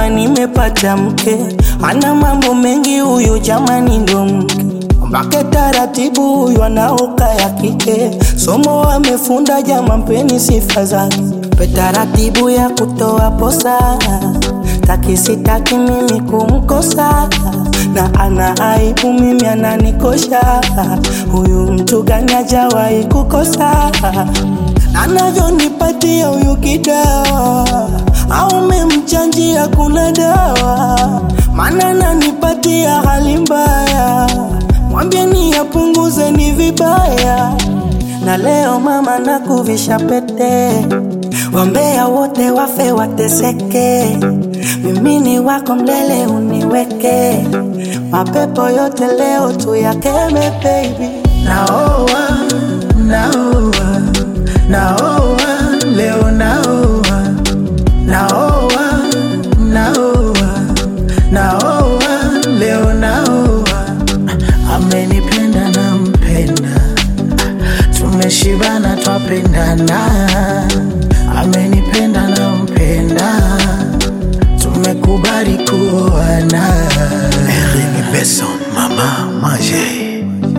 kama nimepata mke. Ana mambo mengi huyu jamani ndo mke. Mbake taratibu huyu anaoka ya kike. Somo amefunda jama mpeni sifa zake. Pe taratibu ya kutoa posa. Taki sitaki mimi kumkosa. Na ana aibu mimi ananikosha. Huyu mtu gani hajawahi kukosa. Anavyonipatia huyu kidawa. Au memchanjia kuna dawa. Maana ananipatia hali mbaya. Mwambieni apunguze ni vibaya. Na leo mama nakuvisha pete. Wambea wote wafe wateseke. Mimi ni wako mlele uniweke. Mapepo yote leo tuyakeme baby. Naoa, naoa, naoa, leo naoa. Naoa, naoa, naoa, leo naoa. Amenipenda na mpenda. Tumeshibana twapendana. Amenipenda na mpenda. Tumekubali kuoana. Eric Besson, Mama Manger,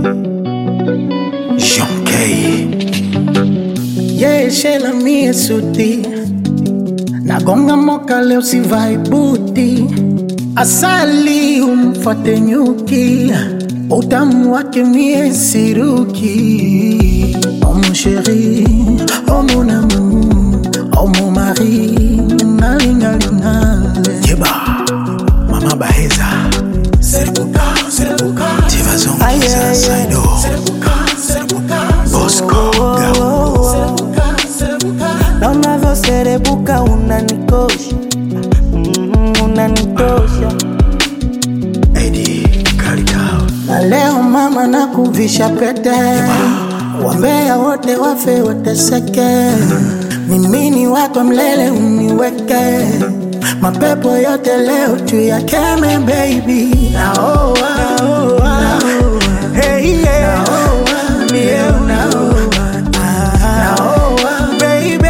Jean Kay. Yeah, shela mie suti. Nagonga moka leo sivai buti. Asali umfate nyuki. Utamu wake mie siruki. Oh mon chéri, oh mon amour, oh mon mari. Nalingalinga Yeba, Mama Baheza, Serebuka, Serebuka, Tivazon, Saido, Serebuka, Bosco, Gao, Serebuka. Na unavyo serebuka unanikosha. Unanikosha. Eddie Karikao. Na leo mama nakuvisha pete. Wambea wote wafe wateseke. Mimi ni wako mlele uniweke. Mapepo yote leo tuyakeme baby. Naoa, naoa, hey yeah. Naoa, leo naoa. Naoa, baby.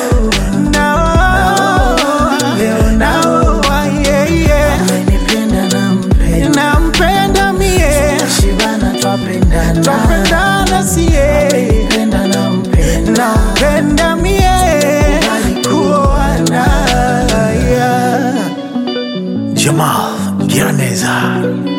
Naoa, leo naoa, yeah yeah. Amenipenda na mpenda. Nampenda mie. Tumeshibana twapendana. Twapendana siye. Amenipenda na mpenda. Nampenda mie. Kuoana, yeah. Jamal Giraneza.